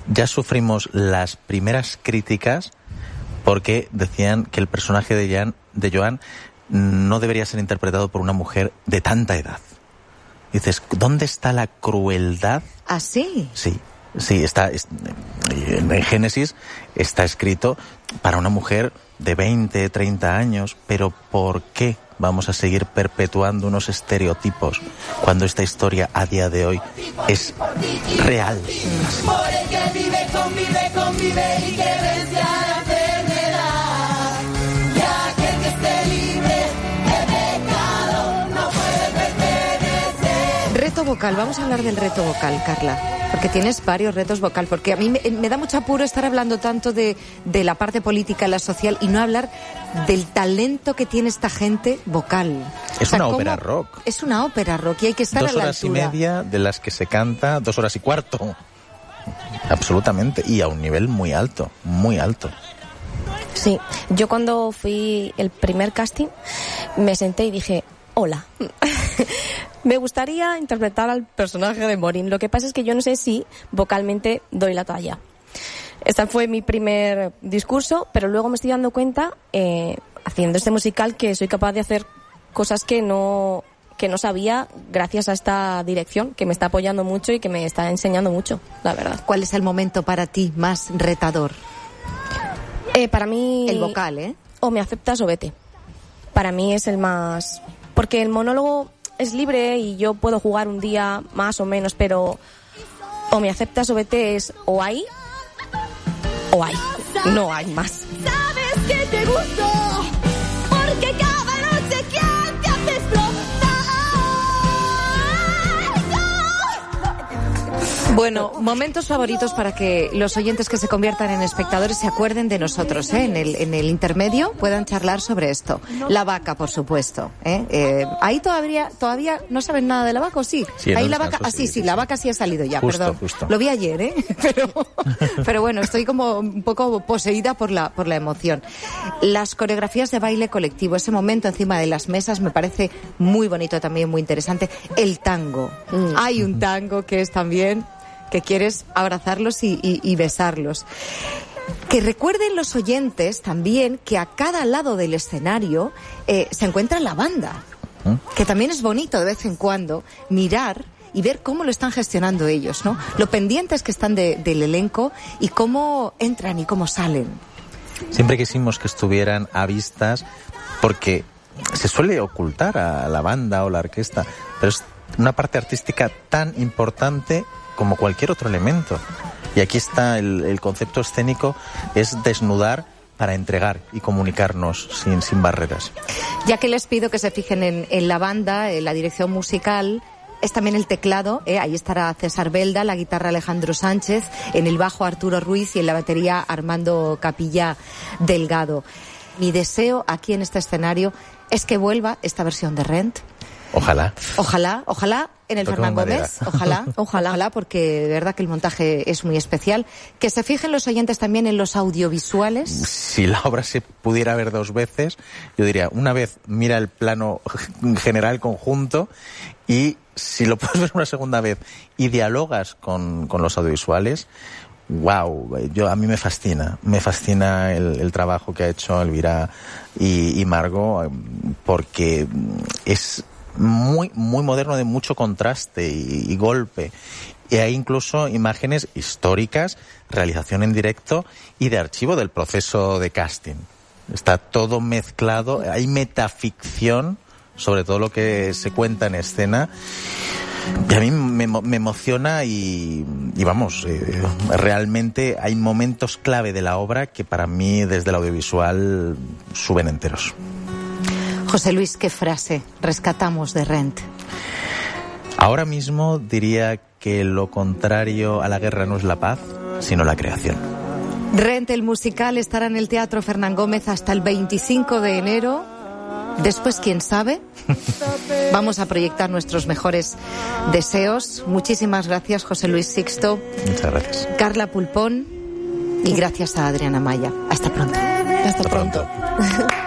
ya sufrimos las primeras críticas porque decían que el personaje de Joan no debería ser interpretado por una mujer de tanta edad. Dices, ¿dónde está la crueldad? ¿Ah, sí? Sí, en Génesis está escrito para una mujer de 20, 30 años, pero ¿por qué vamos a seguir perpetuando unos estereotipos cuando esta historia a día de hoy es real? Por el que convive y que vence a la enfermedad, y aquel que esté libre de pecado no puede pertenecer. Reto vocal, vamos a hablar del reto vocal, Carla, porque tienes varios retos vocal, porque a mí me da mucho apuro estar hablando tanto de la parte política, la social, y no hablar del talento que tiene esta gente vocal. Es una ópera rock. Es una ópera rock y hay que estar a la altura. 2 horas y media de las que se canta 2 horas y cuarto. Absolutamente. Y a un nivel muy alto, muy alto. Sí, yo cuando fui el primer casting me senté y dije, hola, me gustaría interpretar al personaje de Morín. Lo que pasa es que yo no sé si vocalmente doy la talla. Este fue mi primer discurso, pero luego me estoy dando cuenta, haciendo este musical, que soy capaz de hacer cosas que no sabía, gracias a esta dirección que me está apoyando mucho y que me está enseñando mucho, la verdad. ¿Cuál es el momento para ti más retador? Para mí... El vocal, ¿eh? O me aceptas o vete. Para mí es el más... Porque el monólogo es libre y yo puedo jugar un día más o menos, pero o me aceptas o vete es o hay, no hay más. Sabes que te gustó, porque cada noche quien te hace explotar. Bueno, momentos favoritos para que los oyentes que se conviertan en espectadores se acuerden de nosotros, ¿eh? En el intermedio puedan charlar sobre esto. La vaca, por supuesto, ¿eh? Ahí todavía no saben nada de la vaca, ¿o sí? Sí, ahí no, la vaca, sí, la vaca sí ha salido ya, justo, perdón. Lo vi ayer, ¿eh? Pero bueno, estoy como un poco poseída por la emoción. Las coreografías de baile colectivo, ese momento encima de las mesas me parece muy bonito también, muy interesante. El tango. Hay un tango que es también que quieres abrazarlos y besarlos. Que recuerden los oyentes también que a cada lado del escenario se encuentra la banda, que también es bonito de vez en cuando mirar y ver cómo lo están gestionando ellos, ¿no? Lo pendientes que están del elenco y cómo entran y cómo salen. Siempre quisimos que estuvieran a vistas porque se suele ocultar a la banda o la orquesta, pero es una parte artística tan importante como cualquier otro elemento. Y aquí está el concepto escénico, es desnudar para entregar y comunicarnos sin barreras. Ya que les pido que se fijen en la banda, en la dirección musical, es también el teclado, ahí estará César Belda, la guitarra Alejandro Sánchez, en el bajo Arturo Ruiz y en la batería Armando Capilla Delgado. Mi deseo aquí en este escenario es que vuelva esta versión de Rent. Ojalá en el Fernán Gómez, ojalá, porque de verdad que el montaje es muy especial. Que se fijen los oyentes también en los audiovisuales. Si la obra se pudiera ver 2 veces, yo diría, una vez mira el plano general conjunto, y si lo puedes ver una segunda vez y dialogas con los audiovisuales, wow, a mí me fascina el trabajo que ha hecho Elvira y Margot, porque es muy moderno, de mucho contraste y golpe. Y hay incluso imágenes históricas, realización en directo y de archivo del proceso de casting. Está todo mezclado, hay metaficción sobre todo lo que se cuenta en escena. Y a mí me emociona y vamos, realmente hay momentos clave de la obra que para mí desde el audiovisual suben enteros. José Luis, ¿qué frase rescatamos de Rent? Ahora mismo diría que lo contrario a la guerra no es la paz, sino la creación. Rent, el musical, estará en el Teatro Fernán Gómez hasta el 25 de enero. Después, quién sabe. Vamos a proyectar nuestros mejores deseos. Muchísimas gracias, José Luis Sixto. Muchas gracias. Carla Pulpón. Y gracias a Adriana Maya. Hasta pronto. Hasta pronto.